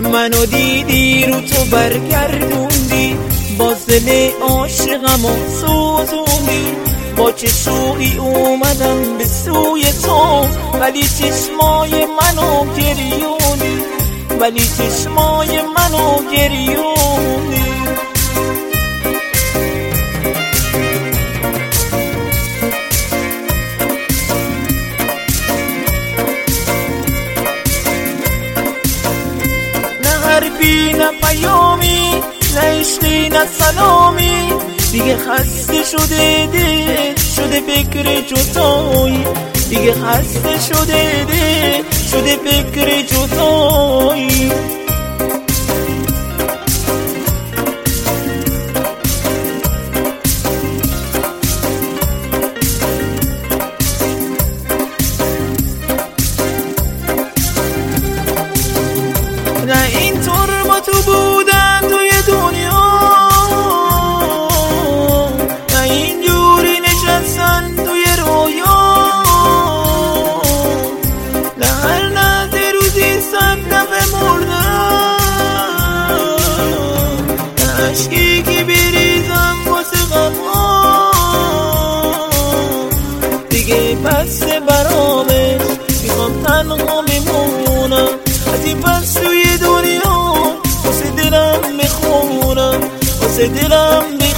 منو دیدی رو تو برگردوندی، باز دل عاشقمو سوزوندی. با چه شوقی اومدم به سوی تو، ولی چشمای منو گریوندی، ولی چشمای منو گریوندی. نه حرفی نه پیامی، نه عشقی نه سلامی، دیگه خسته شده دل شده فکر جدایی، دیگه خسته شده دل شده فکر جدایی. نه اینطور با تو بودن توی دنیا، نه اینجوری نشستن توی رویا، نه هر لحظه روزی 100 دفعه مردم، نه عشقی که بریزم واسه غمها، دیگه بس برامش میخوام تنها بمونم، از این پس توی دنیا واسه دلم بخونم، واسه دلم